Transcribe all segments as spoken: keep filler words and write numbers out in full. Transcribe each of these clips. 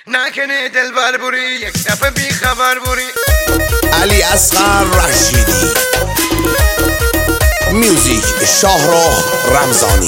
نکنه دلبر بوری یک دفعه بی خبر بوری. علی اصغر رشیدی، میوزیک شاهرخ رمضانی،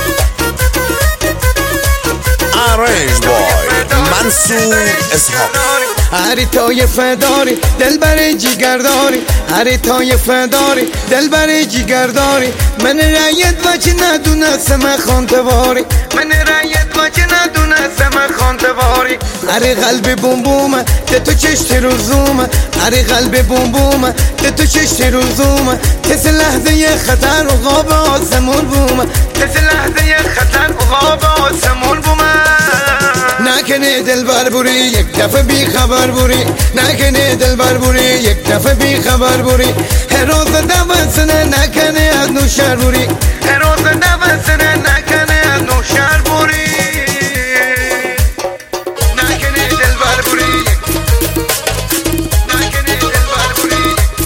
آرنج بای منصور اسحاقی. هری تای فداری دلبر جیگرداری، هری تای فداری دلبر جیگرداری. من رایت و چه ندونست من خانتواری، من رایت و چه ندونست من خانتواری. هری قلب بوم بوم ده تو چشت روزوم، هری قلب بوم بوم ده تو چشت روزوم. تس لحظه خطر و غاب آسمون بوم، تس لحظه خطر و غاب آسمون بوم. نکنه دلبر بوری یک دفعه بی خبر بوری، نکنه دلبر بوری یک دفعه بی خبر بوری. هر روز دوستنه نکنه از نوشر بوری، هر روز دوستنه نکنه از نوشر بوری. نکنه دلبر بوری، نکنه دلبر بوری.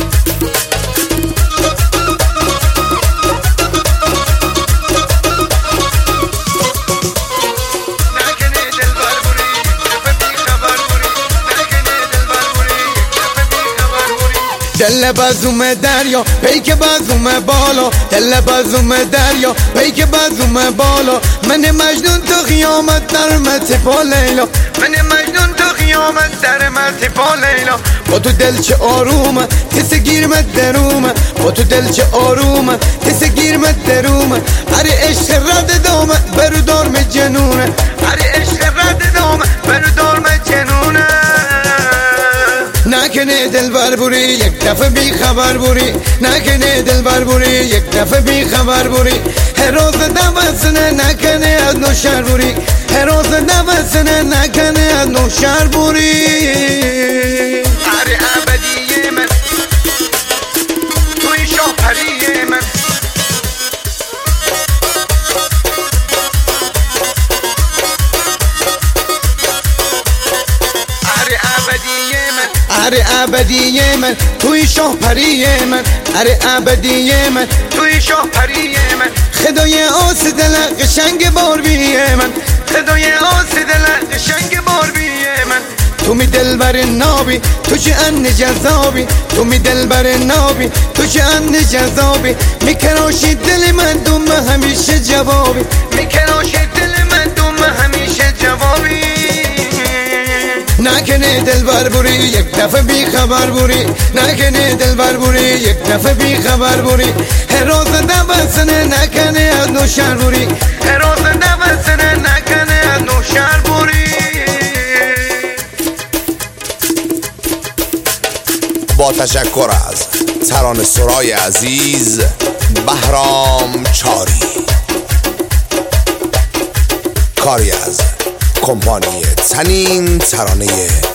دل بازوم دریا پیک بازوم بالا، دل بازوم دریا پیک بازوم بالا. من مجنون تو قیامت در متپا لیلا، من مجنون تو قیامت در متپا لیلا. با تو دل چه آرومه تس گیرمت درومه، با تو دل چه آرومه تس گیرمت درومه. هر عشق رد دامه برو دارم جنونه، هر عشق رد دامه برو دارم جنونه. نکنه دلبر بوری یک دفعه بی خبر بوری، نکنه دلبر بوری یک دفعه بی خبر بوری. هر روز دوستنه نکنه از نوشر بوری، هر روز دوستنه نکنه از نوشر بوری. هر ابدی من توی شاه پری من، هر ابدی من توی شاه پری من، هر ابدی من توی شاه پری من. خدای آس دل قشنگ باربی من، خدای آس دل قشنگ باربی من. تو می دلبر نابی تو چه ان جذابی، تو می دلبر نابی تو چه ان جذابی. میکراشی دل من دوم همیشه جوابی، میکراشی دل من دوم همیشه جوابی. نکنه دلبر بوری یک دفعه بی خبر بوری، نکنه دلبر بوری یک دفعه بی خبر بوری. هر روز دوستنه نکنه از نوشر بوری، هر روز دوستنه نکنه از نوشر بوری. با تشکر از ترانه سرای عزیز بهرام چاری، کاری از کمپانی تنین ترانه